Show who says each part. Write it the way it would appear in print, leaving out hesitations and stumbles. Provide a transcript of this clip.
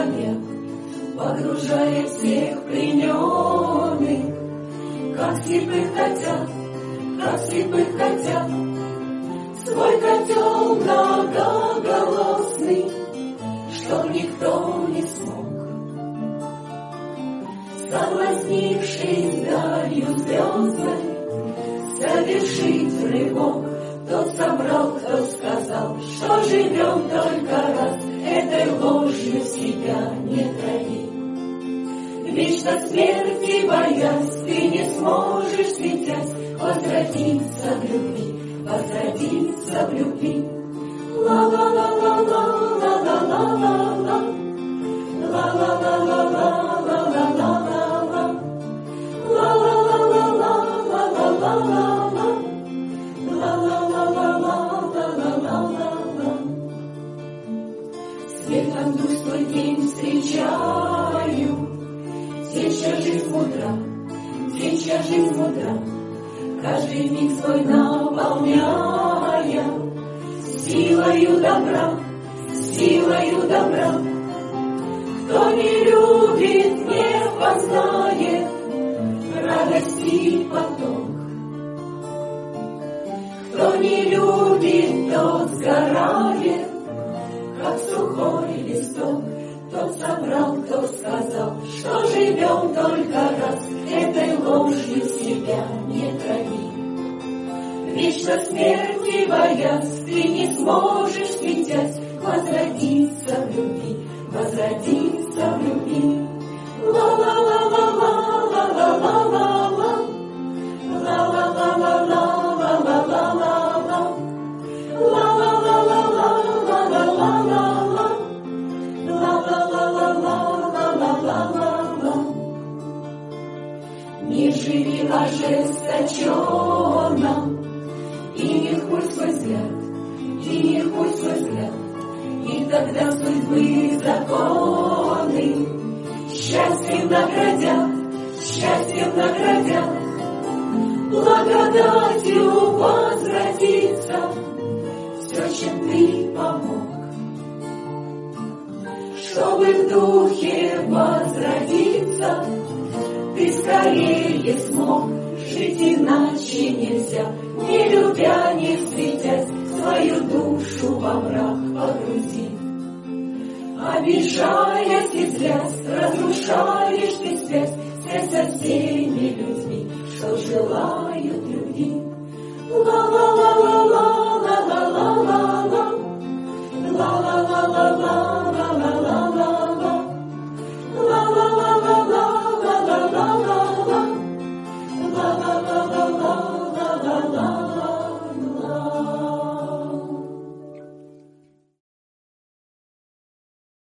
Speaker 1: свет, погружая всех плененных, как слепых котят, свой котел многоголосный, чтоб никто не смог, соблазнившись далью звездной, совершить рывок. Кто собрал, кто сказал, что живем только раз, этой ложью себя не трави. Вечно смерти боясь, ты не сможешь, светясь, возродиться в любви, возродиться в любви. Ла-ла-ла-ла-ла-ла-ла-ла-ла-ла, ла-ла-ла-ла-ла-ла-ла-ла-ла, ла-ла-ла-ла-ла-ла-ла-ла. Светом душ твой день встречаю, день, чья жизнь мудра, каждый миг свой наполняя силою добра. Кто не любит, не познает радости поток. Кто не любит, тот сгорает, как сухой листок. Тот собрал, кто сказал, что живем только раз, этой ложью себя не трави. Вечно смерти боясь, ты не сможешь, светясь, возродиться в любви, возродиться в любви. Ла-ла-ла-ла-ла-ла-ла-ла-ла, ла-ла-ла-ла-ла-ла-ла-ла-ла, ла-ла-ла-ла-ла-ла-ла-ла-ла-ла-ла. Не живи ожесточенно, и не хмурь свой взгляд, и тогда судьбы законы счастьем наградят, благодатью возвратится все, чем ты помог, чтобы в духе возродиться. Ты скорее смог, жить иначе нельзя, не любя, не светясь, свою душу во мрак погрузи. Обижаясь и злясь, разрушаешь ты связь со всеми людьми, что желают любви.